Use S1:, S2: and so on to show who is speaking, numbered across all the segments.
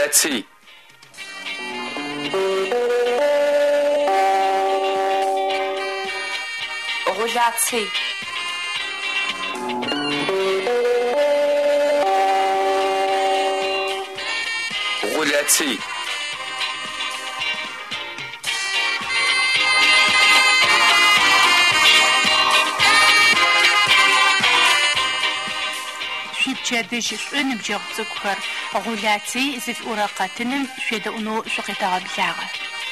S1: غولاتي
S2: غولاتي
S1: غولاتي
S3: شدش شون بجغ زكر غولاتي زف ورقتن شد أنو شقيتها بلاغة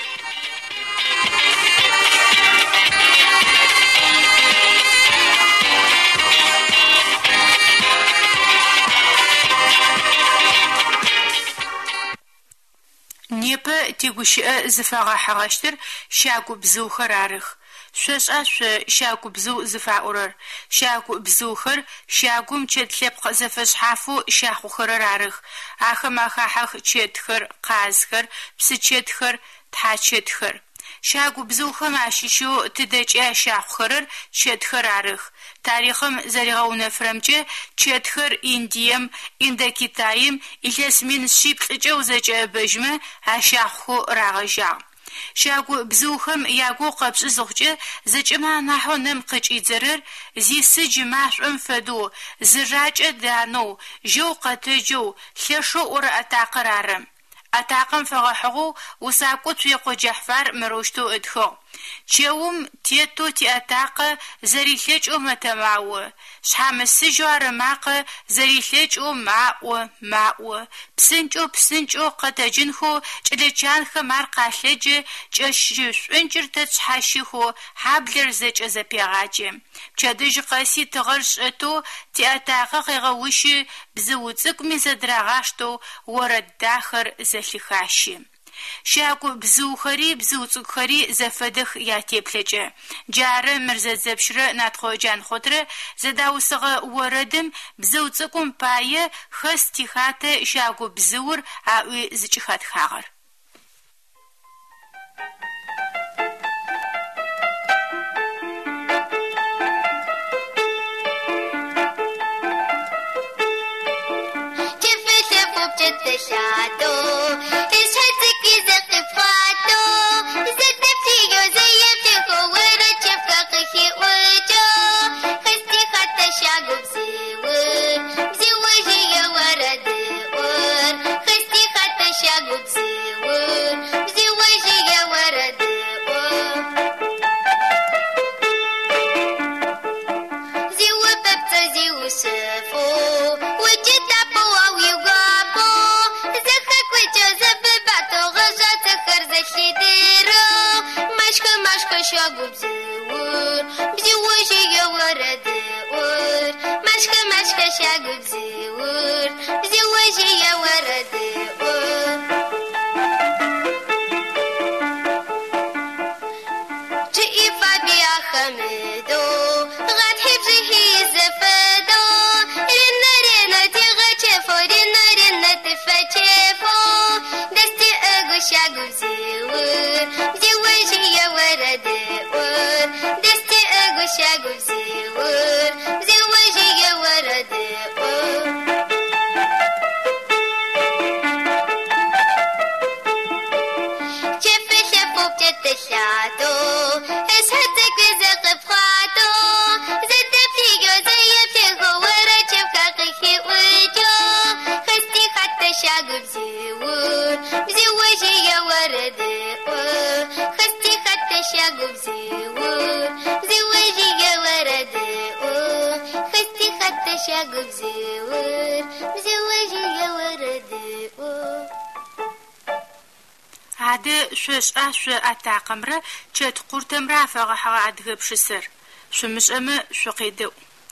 S3: نيبا تيغوشئ زفاغا حغاشتر شاكو بزوخر عرخ شوش شاكو بزو زفع أورر شاكو بزوخر شاكوم تشتلبق زفش حافو شاخو خرر عرخ آخم آخاحخ تشتخر قازخر بسچتخر تحاچتخر شاكو بزوخم عشيشو تدجع شاخو خرر تشتخر عرخ تاريخم زريغاونا فرمجة تشتخر إنديم إندا كتايم إليس من الشيب جوزة بجمة عشاخو راغجا شاكو بزوخم ياغو قبس زوجة زجما نحو نم قجي زرر زي سجماش انفدو زراج دانو جو قتجو لشو اور اتاقرارم اتاقم فغحغو وساكو تيقو جحفار مروشتو ادخو تشوم تيتو تي اتاق زريلج متمعو شحامس جوار ماق زريلج معو بسنجو قتجنخو جلجانخ مارقالج جشش انجر تشحاشيخو حابلر زج زبيغاجي چدج قاسي تغرش اتو تي اتاق غيغوشي بزوزك مزدراغاشتو ورد داخر زلخاشي شاكو بزوخري بزوصخري زفدخ ياتيبلجه جار مرزت زبشره ناتخو جان خطره زداوسغه وردم بزوصكم بايه خستيخاته شاكو بزور اوي زچخات خاغر عاد شوش أتاقمرة جت قرتم رافع حاعد بشسر شو مش أما شو قيدو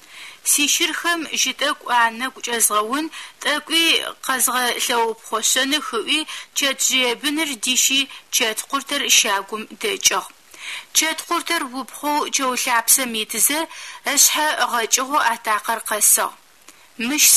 S3: سيشرخم جتك وعنك جزغون تأكوي قزغ لو بخوشن خوي جت جيبنر ديشي جت قرتر شاقم دجاغ جت قرتر وبخو جو لعبس ميتزة أشها غجغو أتاقر قصة مش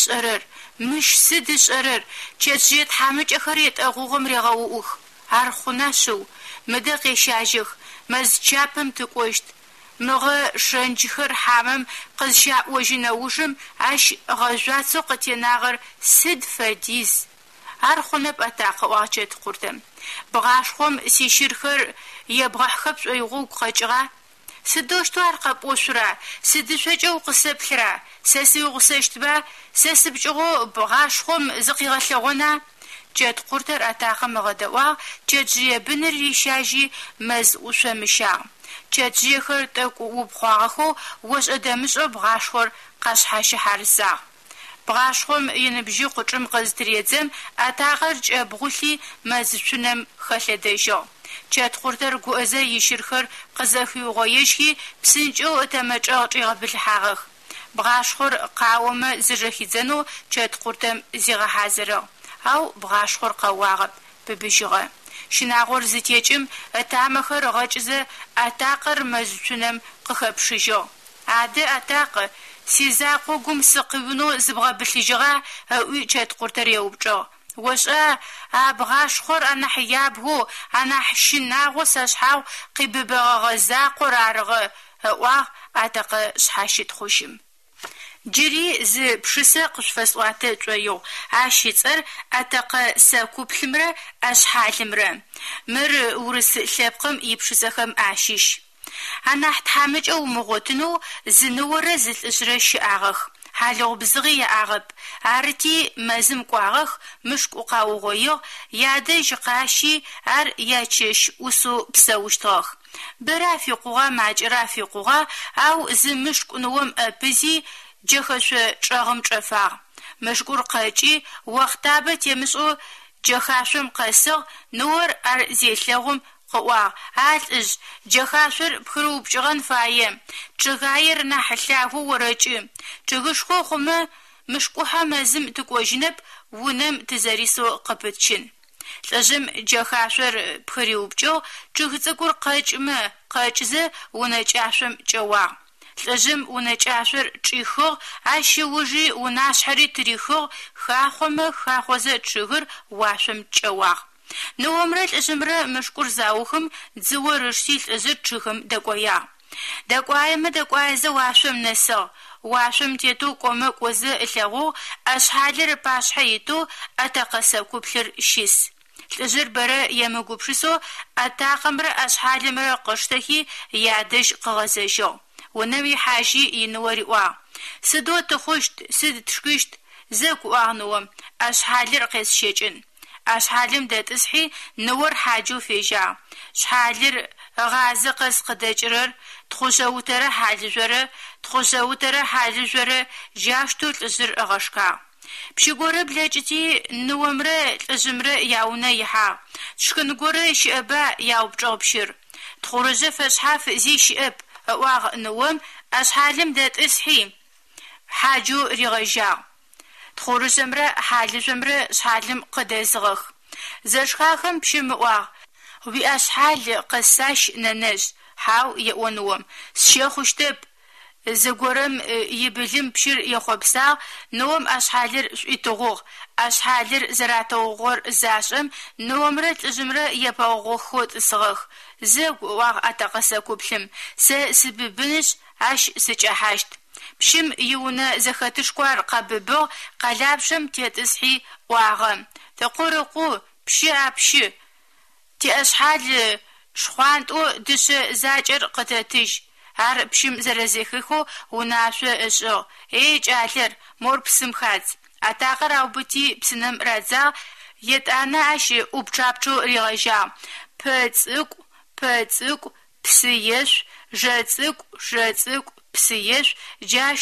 S3: سدش أرر جت جيت حامج أخريت أغوغم رغووخ عرخوناشو مدقي شاجخ مزجابم تقوشت مغا شنجخر حامم قزشا وجنوشم عش غجواتو قتناغر سد فديز أرخنا بأتاق واجد قردم بغاشهم سيشيرخر يبغى خبز ويغوق خجرة سدوشتو أرقب وشرا سدشجو قصبلرا سسيو قصشتبا سسبجو بغاشهم زقيغة لغونا جد قردر أتاقم غدوا جد جيبن الريشاجي مز وشمشا جد جيخر تاكو وبخواغخو وش أدامشو بغاشخور قاشحاش حارسا بغاشخوم ينبجي قطرم قزتريزم أتاقر جبغوثي مزشنم خلدجو جد قردر قوزا يشيرخر قزاخيو غويشكي بسنجو أتمجاق يغبل بغاشخور قاوم زرخيزنو جد قردم زيغ حازرو أو بغاشخور قواغب ببجغة شناغور زتيجم أتامخر غجزة أتاقر مزشنم قخبشجو عادي أتاق سيزاقو قم سقبنو زبغة بلجغة أوي جد قردر يوبجو وشا بغاشخور أنا حيابهو أنا حشناغو ساشحاو قببغ غزاقو رارغ واه أتاق شحاشت خوشم جري ز بشسة قشفسواته جويو عاشيتر أتاق ساكوب حمرة أشحالمرة مر ورس لبقم يبشسخم عاشيش أنا حتحامج أو مغوتنو زنورة زلشرش أغخ حالو بزغي أغب عرتي مزم قواغخ مشك وقاوغيو يادج قاشي عر ياتشش وسو بساوشتغخ برافقوغا ماج رافقوغا أو زمشك نوم أبزي جخش شغم شفاغ مشكور قاجي وقتابت يمسو جخاشم قصغ نور أر زيتلغم قوا عالج جخاشر بخروب جغن فايم جغاير نحلاه ورجي جغشكو خم مشكوها مزم تكوجنب ونم تزاريسو قبتشن لازم جخاشر بخروب جو جغزكور قاجم قاجزه ونجاشم جوا لازم ونجاشر تريخو عشي وجي وناشحري تريخو خاخم خاخوزه تشغر واشم جوا نومرت اسمرا مشكور زاوخم زورشتي لازت تشخم دقويا دقويا ما دقويا زواشم نسا واشم تيتو قوم قوزه إلغو أشحالر باشحيتو أتاقسا كوبلر شيس لازر برا يمقوبشسو أتاقمر أشحالمر قشتكي يادش قغزشو ونوي حاجي ينوري وا سدو تخشت سد تشكشت زاكو اغنوم أشحالر قيس شيجن أشحالم داتسحي نور حاجو فيجا شحالر غازي قس قدجرر تخوزاوتر حالجر تخوزاوتر حالجر جاشتو تزر أغشكا بشيغورة بلاجتي نومرة تزمرة ياونا يحا تشكنغورة شئبا ياو بجغبشير تخورزة فسحاف زي شئب واغ نوم أشحالم داتسحي حاجو رغجا تخور زمرة حال زمرة شحالم قدازغخ زشخاخم بشمواغ وبأشحال قساش ننز حاو يؤونوم شيخوشتب زغورم يبلم بشير يخوبسا نوم أشحالر يتوغوغ أشحالر زراتوغور زاشم نومرت زمرة يباوغو خود صغخ زغ واغ أتاقسا كوبلم سببنش عش سجاحاشت بشم يونا زخاتشكوار قببو قلابشم تيتسحي واغم تقورقو بشي عبشي تي أشحال شخوانتو دش زاجر قتاتيش هر بشم زرزيخيخو وناشو اشو ايج آلر مور بسم خادز أتاقر أو بتي بسنم رازا يتانا عشي وبجابچو ريغجا پتسق پسيش جاتسق پسيش جاش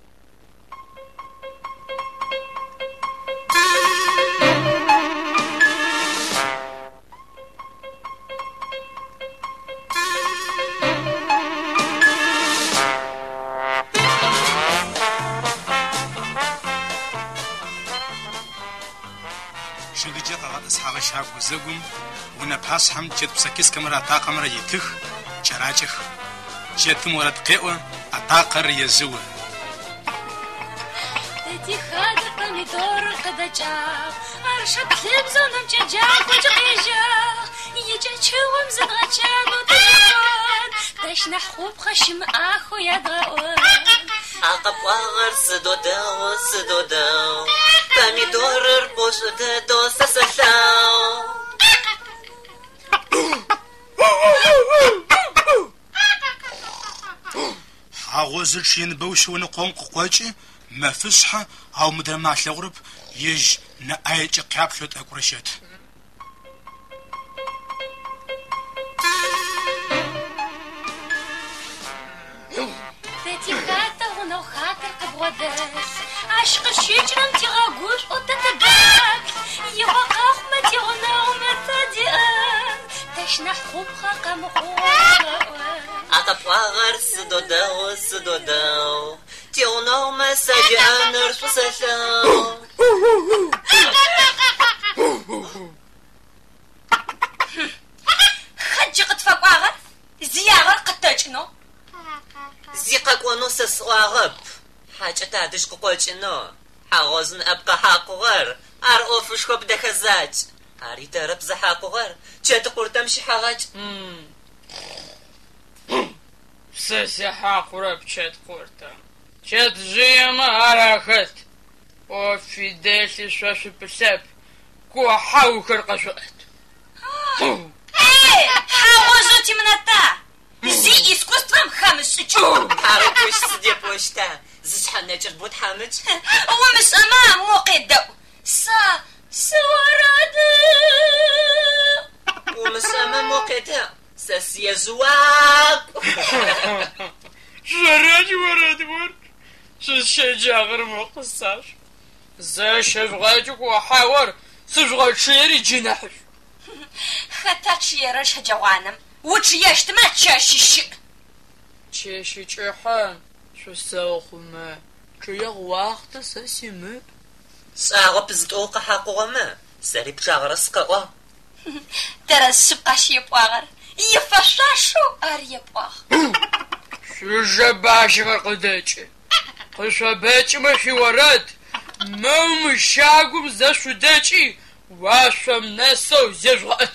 S2: شلجة طلعت أصحاب الشعب وزقهم ونبحث هم جد بسكيس كمرة طاقة يتخ شراجخ جد مرد قوة أطاقر يزوه
S4: تي خادر помидор قدجا أرشد خبزونم جاجاك وجقيجا يجاچوم زغاچان وتجان تشنح خوب خشم أخو يدغون
S5: عقب واغر سدودو помидорыр бошыды доса сасау.
S2: حاغوزر شين بوشون قنق قوجي ما فسحة أو مدرما شغرب يج نأيج قابلت أكرشت
S4: تتيخاتا هنا خاطر قبوداس عشق الشجرة تغاقوش وتتباك يغاق ما تغنى وما تديان تشنح خوبها قمخوها
S5: أقبغر سدوداو تيونو ما سجانر سوسلاو.
S4: خجي قد فقاغر زياغر قد تجنو
S5: زيقك ونوسس واغب حاجة تادش قوجنو حاغوزن أبقى حاقوغر أرقوفش خب دخزاج هاري ترب زحاقوغر جات قرتمشي حاغاج
S6: سسي حاقورة بشات قورتا شات زيما عراخت وفي ديسي شوشي بساب كو حاوكر قشوات
S4: حاوزوتي منتا زي искусством хамышичу
S5: حاوكوش سدي بوشتا زشحن نجر بود حامج
S4: ومش أمام موقدو سوارد
S5: ومش أمام موقدو سسي زواق
S6: شراج ورد ورد شجاع غير مقصاش زي شفغاجك وحاور سفغاج شيري جناحش
S4: خطاك شيرش جوانم وتشيشت ما تشاشيش
S6: تشاشي تشيحان شو ساوخما تشيغ واخت ساسيمب
S5: ساغو بزدوق حاقوما ساري بشاغرس قوا
S4: ترى السبقاش يبواغر يفشاشو أريبواغ
S6: شو جباش قداجي قشا باجي ما في ورد ما مشاقو زاشو داجي واشم ناسو زيجوات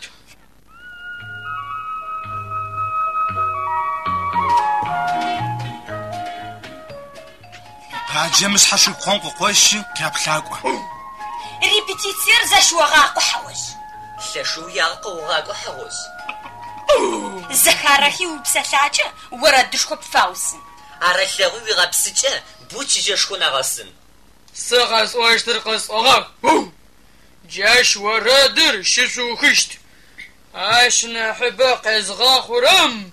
S2: جيمس حشو قنق قوش كابلاقوا
S4: ريبيتيتير زاشو غاقو حوش
S5: شاشو ياقو غاقو حوش
S4: زخارحي وبسلاجة وردشكو بفاوسن
S5: عرشلغو يغبسجة بوچ جشكو نغسن
S6: سغس واشتر قص أغاق جاش ورادر ششو خشت عشنا حباق ازغا خرم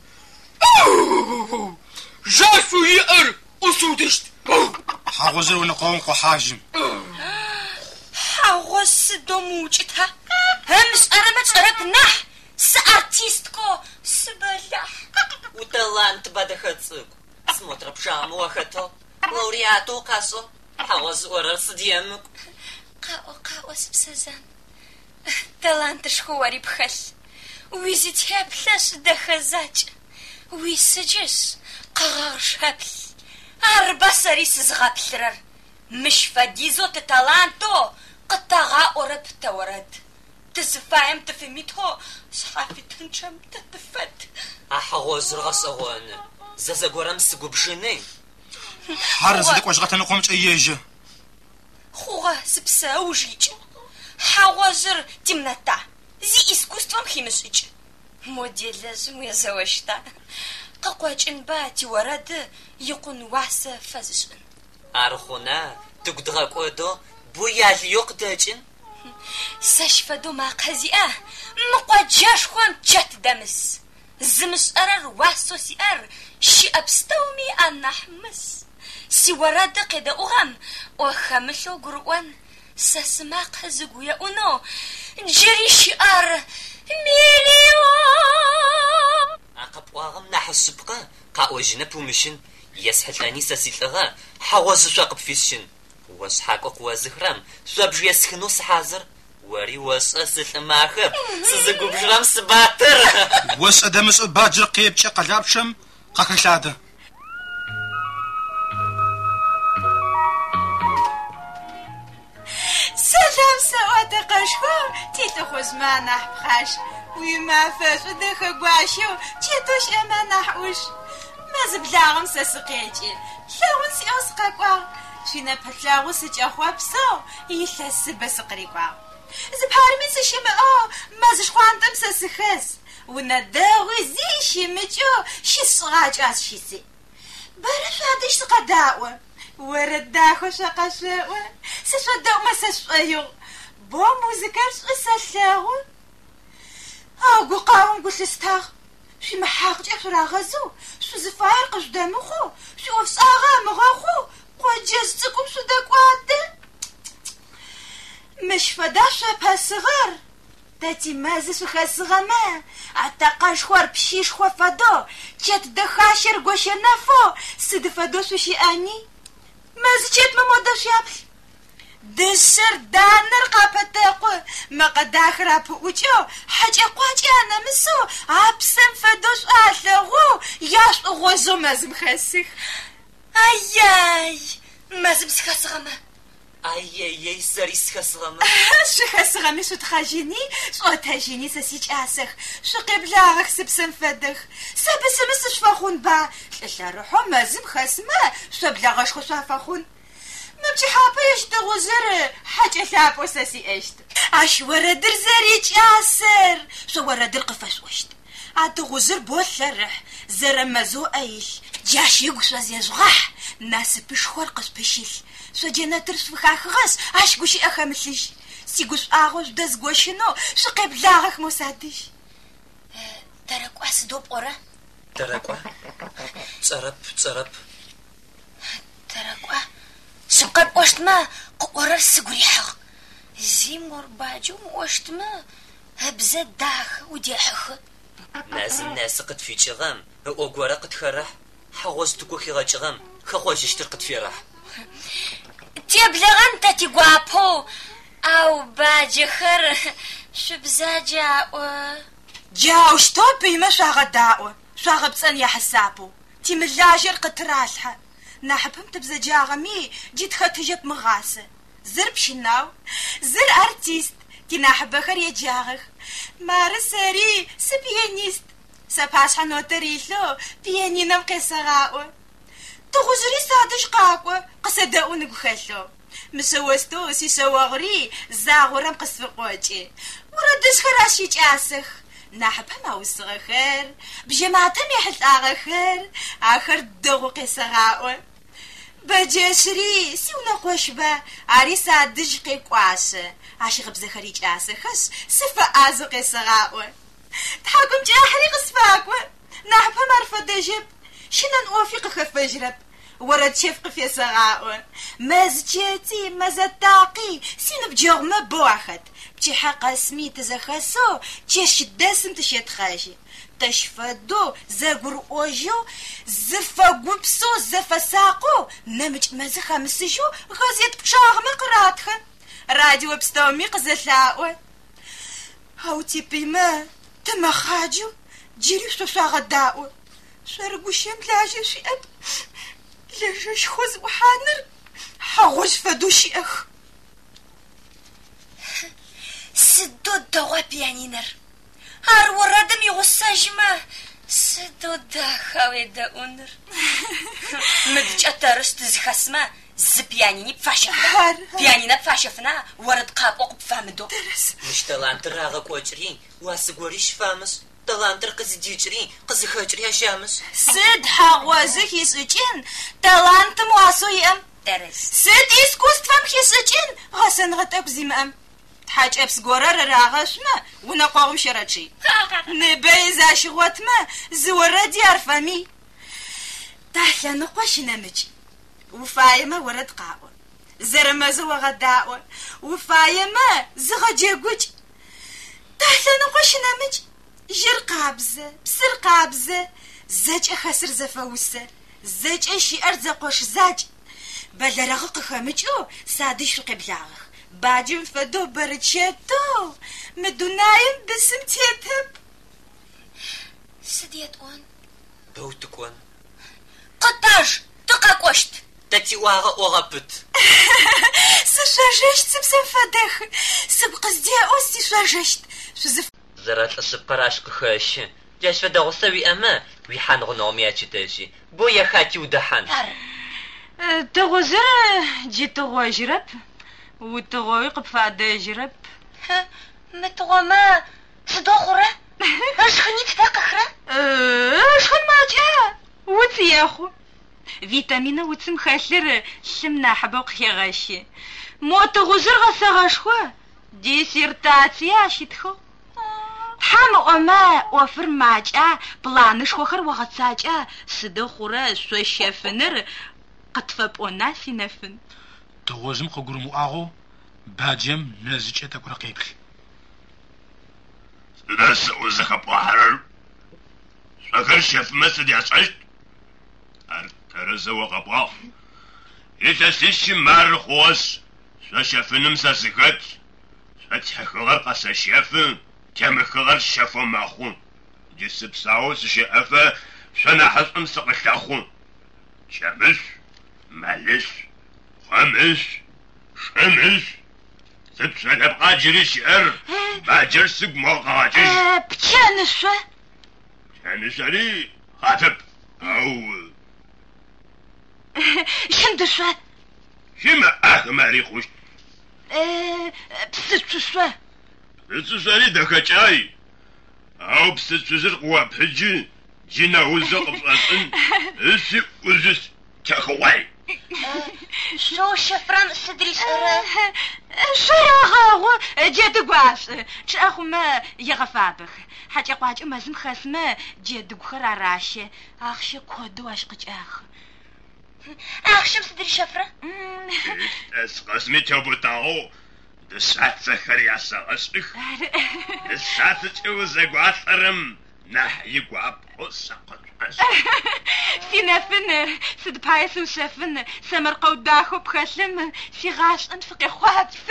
S6: جاسو يقر أسودشت
S2: حاغوزر ونقنق حاجم
S4: حاغوز دوموجتها همس أرمت أربنح سأرتيستكو سبلح
S5: وتالانت بدختصك смотра пшаму ахато лауреату касо حاغوز ورس ديامك
S4: قاو سبسزان талантыш хуари бхал ويزيتها بلاش دخزاج ويسجس قغار شابل أربع سريس زغابلرر مش فديزو تتالانتو قطاغا أورب تورد تزفاهم تفهميتو صحافي تنشم تتفت
S5: حاغوز رغسوان زازاغورم سقوبجيني
S2: حارز ديك واش غتنقومش اياجه
S4: خوغا سبسا وجيج حاوزر تمنتا زي искусством химисыч модель لازم يزوجتا قاقواج انباتي ورد يقون واسا فازشن
S5: أرخونا تقدغا كودو بويال يقداجن
S4: ساشفدو ما قزيئة مقواجاش خوان جات دمس زمس أرر واسو سيار شي أبستومي أنا حمس سي ورد قيدا أغام وخاملو قروان ساسماق هزقويا أونو جري شيار مليون
S5: أقبواغم نحسبقا قاوجنا بومشن يسحلاني ساسيلغا حواز شاقب فيشن واسحاقق وزهرام سوابج يسخنو سحازر وري واسأسل ماخر سزقو بجرام سباتر
S2: واسأدمس باجر قيب شاق لابشم قاكشادة
S3: سلام سوات قشخو تيتو خزمانا بخاش ويما فاش ودخ قواشيو تيتوش اما نحوش ما زبلاغم سسقيتي لون سي اسقاقوا
S7: شينا بتلاغو سجاخوا بسو يلس بس قريقوا زبارمي سشمه ما زش خوانتم سسخس ونداوي زي شمجو شي صغاج اس شيسي برف هادش تقداوا ورداخو شقشاوا سشدو ما سشيو بو موزيكاش اسلاغو هاو قاوم قلت استاغ شي محاق جافرا غزو شو زفاير قدامخو شو فصاغا مغاخو قجزتكم شو داكوات مش فداشا باسغر تاتي مازس وخاسغما عتاقاش خوار بشيش خوا فدو تشات دخاشر غوشي نافو سد فدو سوشي اني ماز تشات ممودش يابل دسر دانر قابتاقو ما قد اخرا بوچو حاجه قواجي انا مسو ابسم فدوش اخلغو ياش غوزو مازم خاسخ اياي مازم سخاسغما
S5: اي سري سخاسغما
S7: شو خاسغما شو تخاجيني شو تاجيني سسيج اسخ شو قبلاغك سبسم فدخ سبسم استشفاخون با لا روحو مازم خاسما شو بلاغش خو شافاخون نمشي حابيش دغوزر حاجة ثابو ساسي اشت اش ورد الزريج ياسر شو ورد القفاش وشت عاد غوزر بوثرح زر مزو ايش جاش يقص زيزغح ناس بشخور قص بشيل شو جينا ترس فخاخ غاس اش قوشي اخمسليش سيقوش اغوش دز قوشنو شو قيب لاغك مسادش تركوا اسدوب قرا
S5: تركوا صرب
S4: تركوا سقب وشتما قرر سقري حق زيمور باجو وشتما هبزة داخ وديحخ
S5: ناس قد في شغام اوغورا قد خرح حوز تكو خيغا شغام خخوش اشترقت في راح
S4: تيبلغن تاتي غوابو او باجي خر شبزا
S7: جاو شتوبي ما شاغ داو شاغ بسن يا حسابو تي ملاجر قد راسها نحبهم تبزا جاغمي جيت خاتجب مغاسة زر بشناو زر ارتيست تي نحب خر يجاغخ مارساري سبيانيست سباس حنوتريلو بيانينا مقيسغاو تغزري سادش قاقو قصداو نقخلو مسوستو سيسواغري زاغورا مقصفقوجي وردش خراشي جاسخ نحبهم اوسغ خير بجماعتهم يحل اغخر اخر دغو قيسغاو بجسري سيونا قوشبا عريسا دجقي قواسه عاشق بزخري جاسخس سفا ازقي سغاو تحكم جاحري قصفاكو نحبهم عرفة دجب شنان اوفيق خف بجرب ورد شفق في سغاو مزجتي مزتاقي سين بجغمة بواخد بجي حق اسمي تزخسو جيش الدسم تشيت خاجي تشفدو زغور اوجو زفا غوبسو زفا ساقو نمج مزخا مسجو غازيت بشاغ مقراتخن راديو بستومي قزلاو هاو تيبي ما تما خاجو جيري شو شاغ داو شرقو شملاجي شي اب لجش خوز وحانر حاوش فدوشي اخ
S4: سدو دغوا بيانينر هار وردم يغساجما سدو داخاوي داونر مدج اترست زخسما زبيانيني بفاشفنا بيانينا بفاشفنا ورد قابوق بفامدو
S5: مش تلانتر راغا كوجري واسقوريش فامس تلانتر قز ديجري قز خجري هشامس
S7: سد حاوازك يسجين تلانت مواسويم
S4: درس
S7: سد اسكوستفم يسجين غسن غتب زيمام حاج ابس غورر راغشما ونقاوم شراتشي نبي زاشغوتما زوردي عرفمي تحلا نقوش نمجي وفايمه ورد قاو زرما زو غداو وفايمه زغجيغوج تحلا نقوش نمجي جر قابزه بسر قابزه زاج خسر زفوسه زاج اشي ارزقوش زاج بلرغق خمجو سادش قبلاغ باجم فدو برتشتو مدونايم بسم تيتب
S4: سديت اون
S5: بوتكون
S4: قطاش تقاقوشت
S5: تاتي واغا اوغبت
S7: سشاجشت سبسم فدخ سبقزدي اوستي شاجشت شزف
S5: زرات السبراش كخش جاش فدغ سوي اما ويحان غنوميا تشتاجي بويا خاتي ودحان
S7: تغزر جيت غوجرب وتغوي قفادة جرب
S4: متغوما صدوخرة أشخني تتاقخرة
S7: أشخن ما جاء وتياخو فيتامين وتسم خاسر سمنا حبوق يا غاشي مو تغزر غسغاشخوا دي سيرتاتي عشيتخو حام أما وفر ماجا بلانش وخر وغتساجا صدوخرة سو شافنر قطفب وناسي نفن
S2: تغوزم قرمو آغو باجم نزيجة تقرأ قيبل
S8: سداس وزخب وحرر شكر شاف مسد يعشعشت ارترز وقباف يتسيش مار خوص شاف نمسا سكت فتح غرق سشافن كم خغر شافو ماخون جسب ساوس شافه شنا حصم سقش اخون شمس مالش خمس شمس سبسنا بقاجري شعر باجر سق موقاجش
S7: بتشانسوا
S8: شانسري خاتب او
S7: شندسوا
S8: شما ماري خوش
S7: بستسوا
S8: بستساري دكاچاي او بستسر قوا بحجي جينا وزق بصن اسي وزس تاخواي
S4: شو شفران صدري سرة
S7: شراغو جد قواس شاخو ما يغفابخ حاجة قواج ما زم خسمة جد قخرا راشي اخشي كودو اشقج
S4: اخشم صدري شفرة
S8: اسقسمي تبوتاو دسات سخري اسقسخ دسات تشوز قواثرم نحي قواب قصقت
S7: سينافن سد بايس وشافن سمر قوداخو بخسم سي غاش انفقي خواتف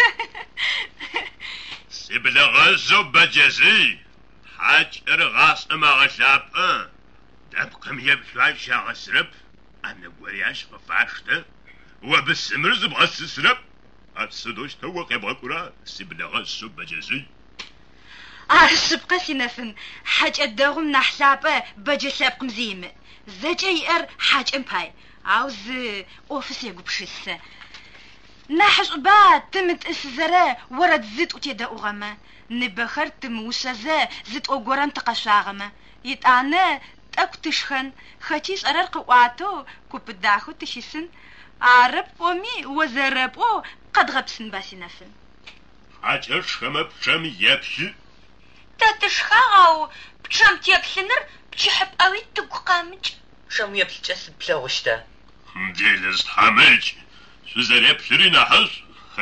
S8: سيبلا غزو بجزي حاج ارغاس اما غشاب دبقم يبشواي شاغسرب انا قورياش غفاشته وبسمر زبغس سرب اتسدوش توق يبغى كرا سيبلا غزو بجزي
S7: سبقا سينافن حاج اداغم نحسابه بجسابكم زيم زجير حاج امباي عاوز اوفيس يقبشس نحس با تمت اسزره ورد زيت وتيدا اوغما نبخر تموسزه زيت اوغوران تقشاغما يتانا تاكتشخن خاتيس ارر قواتو كوبداخو تشيسن عرب ومي وزربو قد غبسن باسينافن
S8: حاج شمب شم يبشي
S4: تتشخاو بشم تيبسنر بشحب قوي تقامج
S5: شم يبلجس بلاوشتا
S8: ديلز حامج سوزر يبشرين حس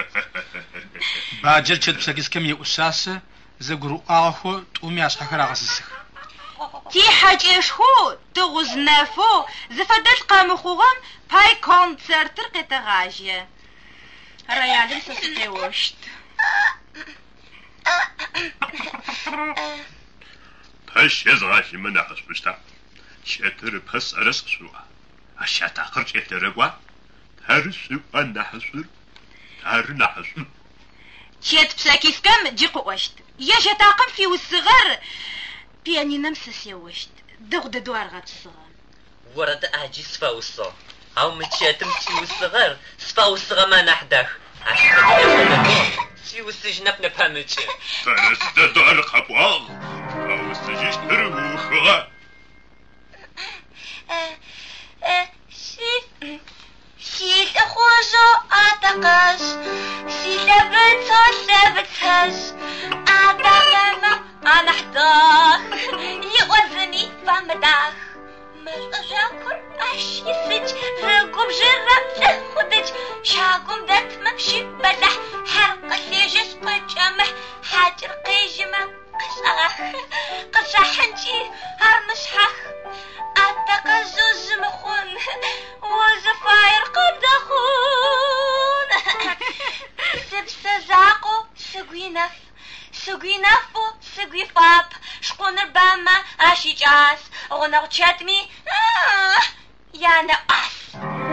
S2: باجر چد بسكيس كم يؤساسه زغرو آخو تومي أشحكرا غسسخ
S7: تي حاجة شخو تغزنافو زفدل قامخوغم باي كونسرتر قتغاجية ريالم سسكي وشت
S8: باش يزغاشي من حسبشتا شتر بس أرسق سوا أشياء آخر شتر قوا ترسو أن حسر تر نحسر
S7: شيت بساكيس كم جيقو وشت يا شتاقم في والصغر بياني نمسس يا وشت دغد دوار غات الصغر
S5: ورد أجي سفاوصو أو متشاتم سيوصغر سفاوصغا ما نحدخ عشان سيوصجنا بنفهمتش
S8: ترس دوار قبواغ أو استجيش تربو خغا
S4: سيل أخوزو أتقاس سيل أبتاس أتقانا أنا حداخ يؤذني فمداخ مش أشاكر أشيسج رقم جرب خدج شاقم دات ممشي بلح حرق سيجس قجمح حاجر قيجمة قصة حنجي هرمسحخ أتقزز مخون وزفاير قد أخون سبسزاقو سقوي نفو سقوي فاب شقون ربما أشي جاس غنغ تشاتمي يا نقص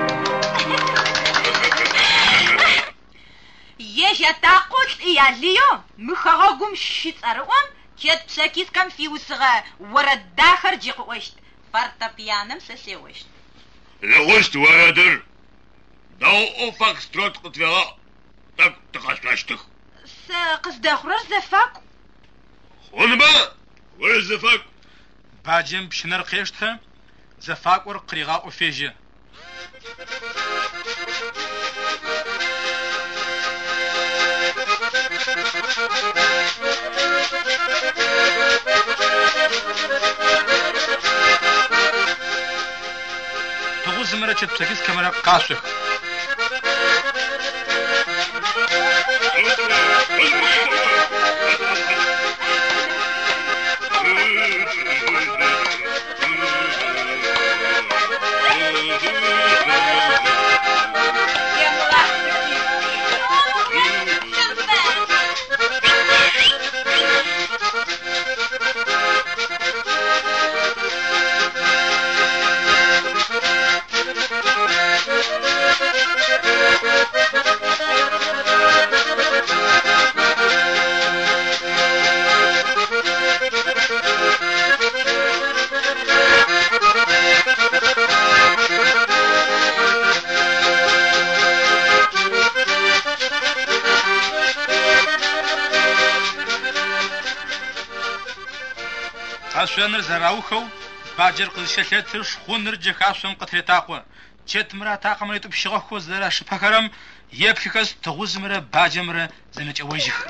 S7: يجا تاقوت يا ليو مخاغم شيت أروان كيت بساكيس كم في وسغا ورد داخر جيق وشت فرطة بيانم سسي وشت
S8: لغشت ورادر داو فاكستروت قطفيها так تخشاشتخ
S7: قصدخرر زفاق
S8: خونبا ولا زفاق
S2: باجم بشنر قيشتها زفاق ور قريغا وفيجي تغوز مرة تبسكيس كاميرا قاسوخ عشان زراوخو باجر قشلت شخون رجك عشان قتلتاقو جت مرا تاقم ريت بشغخو زرا شبكرم يبككس تغوز مرا باجمر زنج وجهك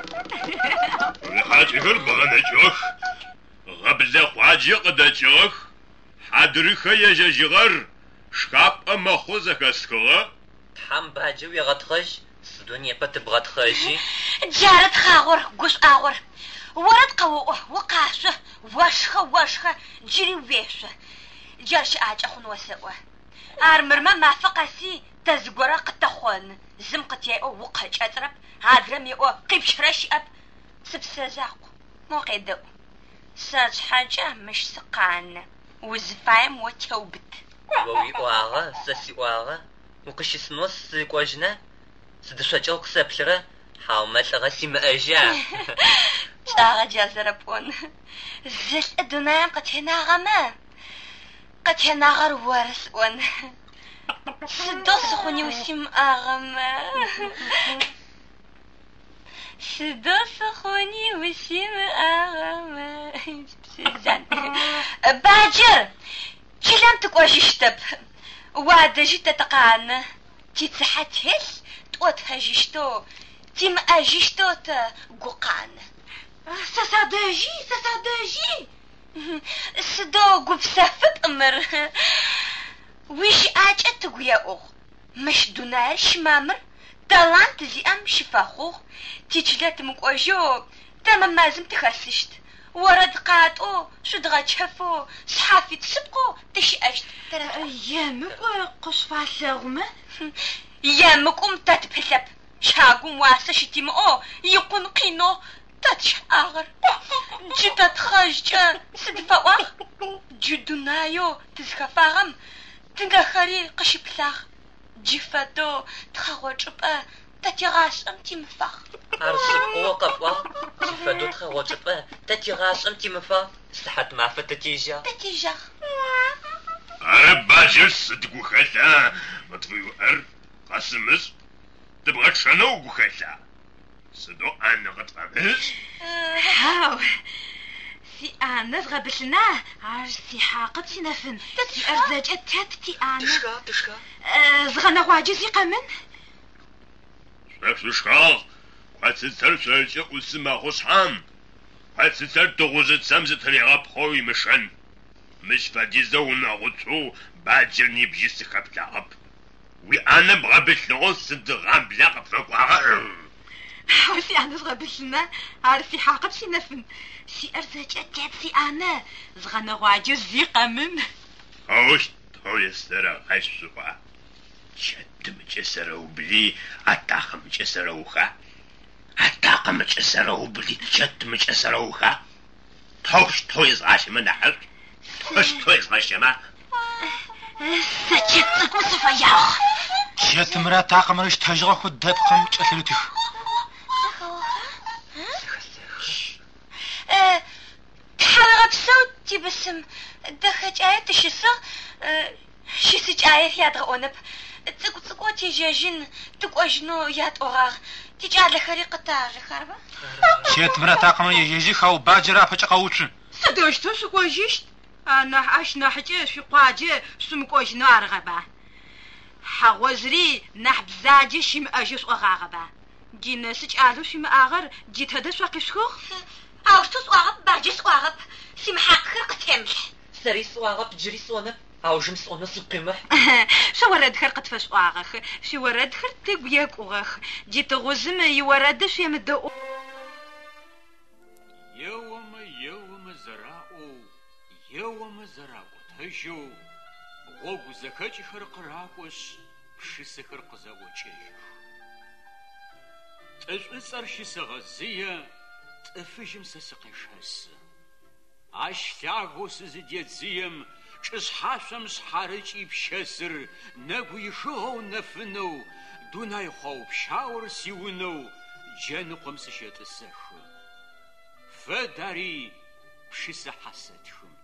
S8: حاجه بغنجوخ غبل خواجي قدجوخ حدرخ يججغر شكاب اما خوزك اسكو
S5: حم باجو يغتخش الدنيا بتبغتخشي
S4: جارت خاغر قش اغر ورد قوه وقاشه وشخه جري ويشه جارش اج اخون وسوه ارمر ما فقسي تزغرا قتخون زمقت يا وقج اطرب هادرم يو قبشرش اب سبسزاق مو قيدو ساج حاجه مش سقان وزفايم وتوبت
S5: وي واغا سسي واغا وقش سنوس كوجنا سدشاجو كسبلره حاومت غسي ماجا
S4: شاغا جازربون زل الدنيا قد هنا غما قد هنا غر ورسون سدوس خوني وسيم اغما سدوس خوني وسيم اغما باجر كلام تقوششتب وادجي تتقان تتحتهش تقوت هجشتو تيم اجشتو تقوقان سسادجي سدو قبسافت امر ويش اجت وياو مش دوناش مامر دالانت زي ام شفاخو تيجلات مقوجو تمام مازم تخسشت ورد قاطو شو دغاتشفو صحافي تسبقو تشاشت
S7: يامك قصفا لغمه
S4: يامكم تتبحسب شاقوم واسشتي مو يقون قينو تاتش اغر جدت خاجة سدفاوه جدنايو تزخفاغم تنغخاري قشي بلاغ جفادو تخاوجبا تاتيغاس امتي مفاغ
S5: ارسب وقفوا جفادو تخاوجبا تاتيغاس امتي مفاغ استحت ما فتتيجا
S8: عربا جرس تقو خلا مطفيو قاسمس تبغى شنو خلا سدو انا غتفهمش
S7: هاو سي انا غبشنا عرسي حاقت سنفن سي ارزاج اتاتي انا
S5: تشكا
S7: زغنا واجزي قمن
S8: شكا قاتل سلسة وسما خصحان قاتل تغوزت سمزة تليغا بخوي مشن مش فادي زونا غطو باجرني بجيس خبتاغب وي انا بغبش لغوز صدغان بلاغ فقوار
S7: عرسي انا غبشنا عرسي حاقب سنفن سي ارزاج اتاتي انا زغنا واجزي قمن
S8: هوش هو يسترى غشوا شد مجسره وبلي اتاخ مجسره وخا اتاخ مجسره وبلي شد مجسره وخا توش تويز عاش من حق توش تويز غشما
S7: سچت قصفا ياخ
S2: جت مرا تاقمرش تجغه خود دبقم چلوتخ
S4: تحرغ بصوتي بسم دخج آية تشيسا شيسج آية يادغ أونب تسكو تيجاجين تقوجنو ياتوغا تيجعل خريقة تاجي خربا
S2: شيت مرا تاقم يجي خاو باجرا فچقاوچ
S3: سدوشتو سقوجيشت انا اشنا حجي في قاجي سمقوجنو ارغبا حوزري نحب زاجي شم اجس اغاغبا جينسج ادو شم اغر جيت هدس وقشخو
S4: اوستوس اغب باجس اغب سمحك خرقتهم
S5: سريس واغب جريس وانا او جمس وانا سقمح
S3: شو ورد خرقت فش اغخ شو ورد خرتك وياك اغخ جيت غزم يوردش يمدو
S9: يوم زراو تهجو غوغ زكاجي خرق راقوش شس خرق زاوچي تشصر شس غزيه طفجم سسقشاس اش تاغوس زديت زيم چس حاشم حارچي بشسر نغو يشو نفنو دوناي خوب شاور سيونو جن قمس شتسخ فداري شس حسدخم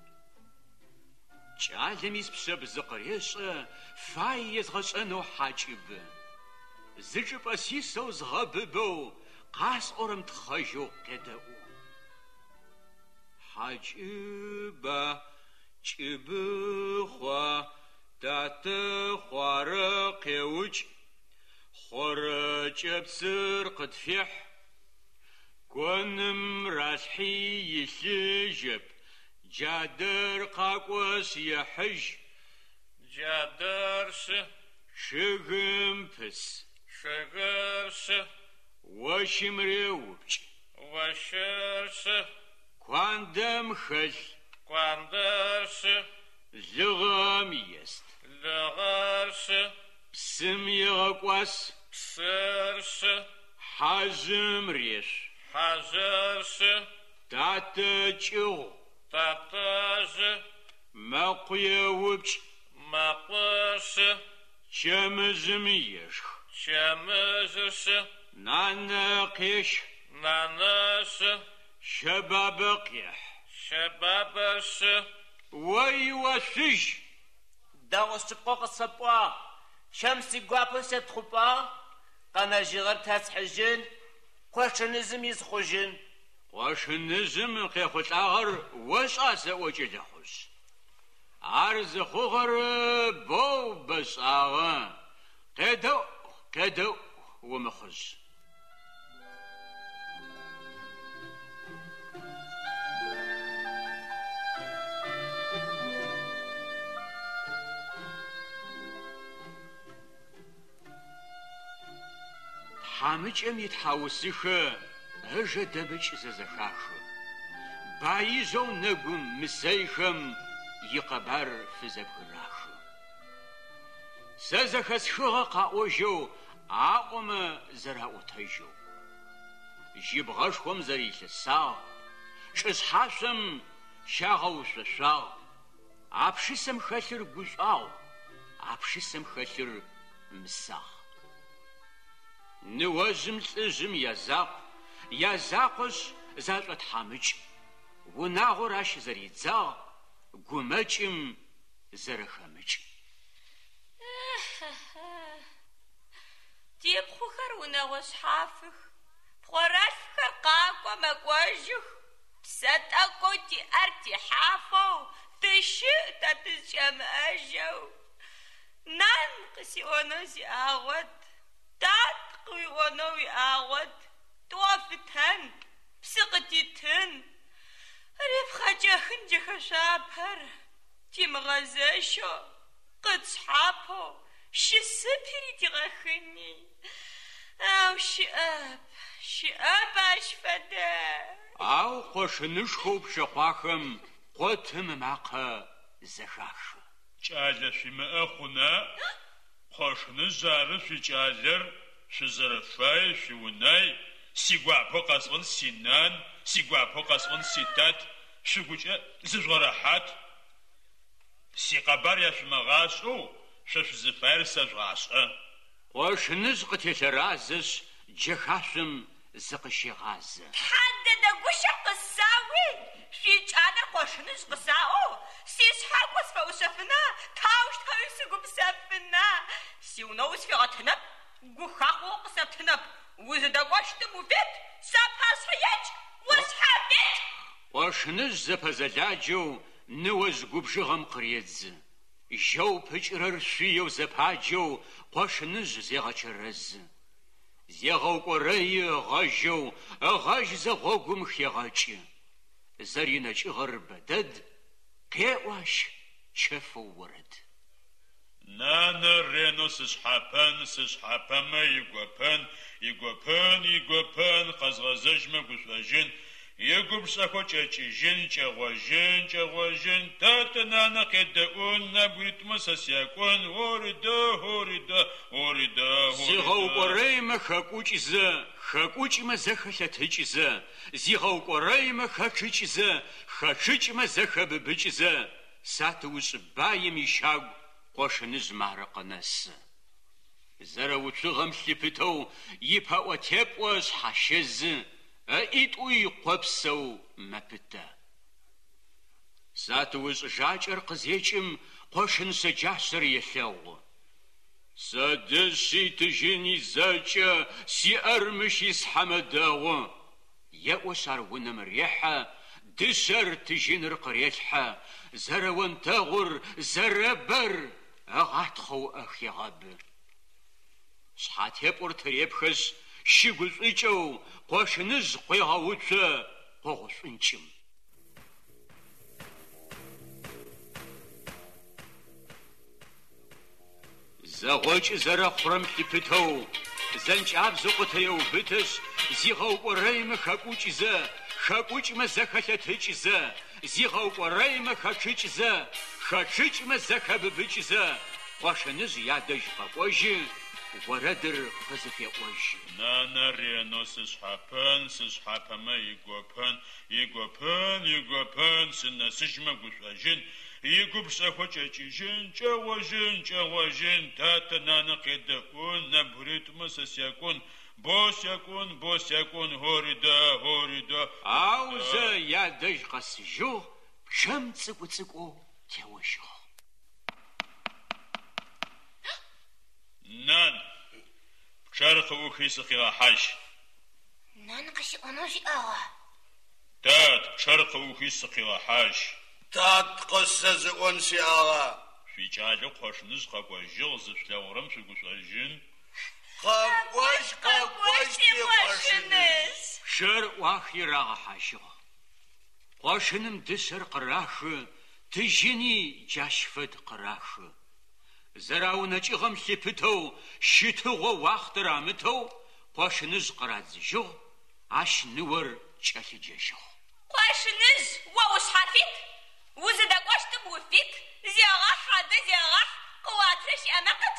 S9: جالميس بسب زقريش فايز غشنو حاجب زجب اسيسو زغببو قاس اورم تخجو كدو حاجب چبخوا تات خوارق يوج خرج بسر قدفح كونم راسحي يسجب جادر قاقوس يحج جادرس شغمفس شغرس وشمريوبج وشرس كواندم خل كواندرس زغم يست لغرس بسم يغقوس بسرس حزم ريش حزرس تاتجو تاتاج مقيوبج مقوس شمزميش شمزس نانقيش نانس شبابقيح شبابس ويوسج
S10: داوس تبقى الصبوا شمسي قابل ستخبا قنا جغر تسحجن قوشنزم يسخجن
S9: قوشنزم قيخوش آغر وش آسا وجد خوش عرض خوغر بو بس آغا قدو ومخز حامج ام يتحاوسخ هجا دبج ززخاخ بايزو نغم مسيخم يقبر في زبراخ سزخس خغا قاوجو عقم زراو تيجو جيبغشكم زريل الساغ شسحاسم شاغو سساغ عبشسم خسر بوزاو عبشسم خسر مساغ نوازم تزم يزاقش زاجت حامج وناغراش زريتزا قمجم زرخمج
S4: تيبخو خرونا وصحافخ بخوراش خرقاقوا مقواجخ بساتاقو تي ارتي حافو تشئ تتشم اجو نانقسي ونوزي اغود تاتقوي ونوي اغود توفتهن بسقتيتهن ريف خجاخن جخشابهر تي مغزاشو قد صحابو شسبري تغخني او شئاب اشفدا
S9: او قوشنش خوب شقاخم قوتم معقا زخاخ
S8: جالة شما اخونا قوشنش زارف في جالر شزرفاي في وناي سيقوابو قصغن سنان سيقوابو قصغن ستات شقوشة زجغرحات سيقابار يشما غاسو شش زفاير سجغاسو
S9: قوشنش قتلرازش جخاشم زقشي غاز
S4: حدد قوشة قصاوي في جانا قوشنش قصاو سيش حاقوس فوشفنا تاوش تاوشقو بسفنا سيونوس في غتنب قخاخو قسبتنب وزدقوشت مفيد سابهاس حياج واسحابت
S9: واشنج زبزلاجو نوز قبجغم قريدز جو بجرر شيو زباجو قاشنج زيغاچرز زيغو قري غاجو غاج زغوغم خيغاچ زرينج غرب بدد كيواش شفو ورد
S8: نانا رينو سشحابن ما يقوبن قزغزج ما قسواجن يقوب ساكو چاچيجن چغواجن تات نانا قدعون نبريتما سسياكون هوردا
S9: زيغو قري ما خاكوچ ما زخلتچز زيغو قري ما خاچز خاچ ما زخببچز ساتوش بايم يشاغ قوشنز مارقنس زرو تغم سلفتو يبهو تيبوش حشز ايتوي قبسو مبتا ساتوش جاجر قزيچم قوشن سجاسر يثو سادشي تجيني زاجا سي ارمشي سحمداو يأوسار ونمريحة دسر تجين رقريتحا زروان تاغر زربر اغاتخو اخي غاب شحات يبور تريبخس شيقوز ايجو قوشنز قيغاوتسا قوغس انشم زغوش زرا خرم تفتو زنج عبزو قتيو بتس زيغو قريم خاكوش ما زخلتچز زيغو قريم خاچيچ ما زخببچز قوشنز يادج قوجي وردر قزفي قوجي
S8: نانا رينو سشحابن ما يقوبن سنسجما قسواجن يقوب ساكو چاچيجن چغواجن تاتا نانا قدعون نبريتما سسياكون بوس يكون هوردا
S9: عاوزة يادج قسجو شمس وتسقو توشو
S8: نان شارق وخي سقيغا حاش
S4: نان قشي انوجي اغا
S8: تات شارق وخي سقيغا حاش
S11: تات قسز انسي اغا
S8: في جالو قوشنز قاقواجيغ زفلاورم سقوسواجن
S11: قاقواش قوشنز
S9: شر واخي راغا حاشو قوشنم دسر قراخ تجيني جاشفت قراخ زراونا چغم سفتو شتغو وقت رامتو قوشنز قرازجو عش نور چاكجشو
S4: قوشنز ووش حافيت وزدا قوشت بوفيت زيغاح قواترش اماقب